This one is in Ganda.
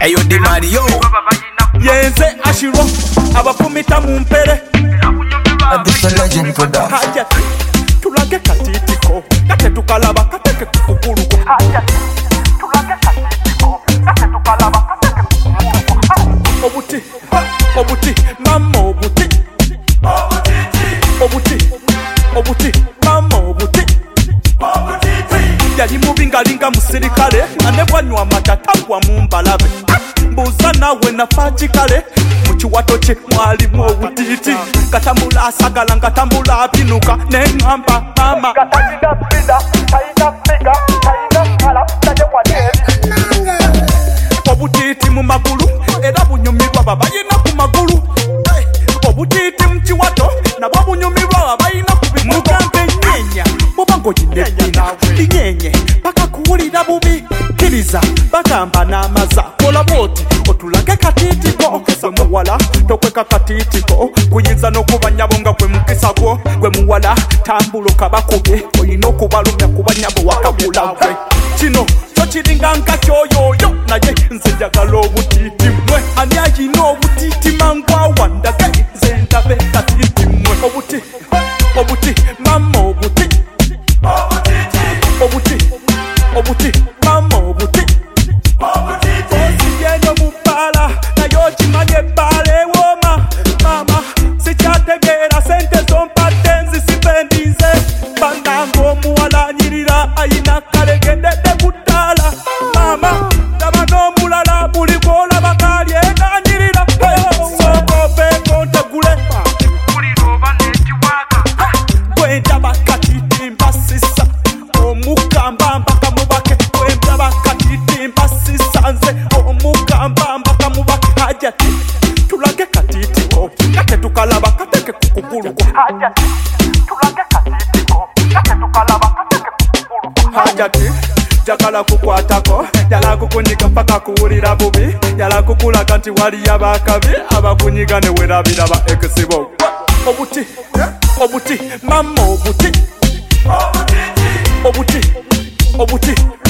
Eyo Di Mario yenze ashiro abafumita mu mpere a different legend for that. Haja tulage katitiko kate tukalaba kateke kukuluko haja tulage katitiko kate tukalaba kateke kukuluko obuti mama obuti mama obuti yali mubingalinga musirikale anebwanywa amata tagwa mu mbalabe mbuuza nawe nafakikale mu kiwato kye mwalimu obutiiti katambula asagala ngatambula abinuka neŋŋamba mama obutiiti mu magulu era bunyumirwa babayina ku magulu obutiiti mu kiwato nabwo bunyumirwa babayina ku bimugambe nnyenya boba ng'oginedina linyenye paka kuwulira bubi kiriza bagamba n'amaza kola bwoti otulage katiitiko gwe muwala tokweka katiitiko kuyinza n'okuba nnyabo nga gwe mukisa gwo gwe muwala tambulo kabakubye olina okubalumya kuba nnyabo wakabula gwe kino kyo kiringa nka kyoyooyo naye nze njagala obutiiti mmwe ani ayina obutiiti mangwawa ndage nze ndabe katiiti mmwe obuti mama obuti mama obuti ozigendo mu bbaala naye okimanye ebbaala ewooma mama sikyategeera sente zompadde nzisipendinze bannanga omuwala anyirira ayina kalegendedde ku ddaala mama daba n'omulala buli gw'olaba kaali eganyirira sokobeeko ntegule gwendaba katiti mbasisa omukamba mpaka mubake gwendaba katiti mbasisa nze omukamba mpaka mubake hajati tulage katitiko kate tukalaba kateke kukuguluko hajati tulage katitiko kate tukalaba kateke kukuguluko hajati jagala kukwatako jala kukunyiga mpaka kuwulira bubi jala kukulaga nti wali abakabi abakunyiga ne werabira ba ekisibo obuti mama obuti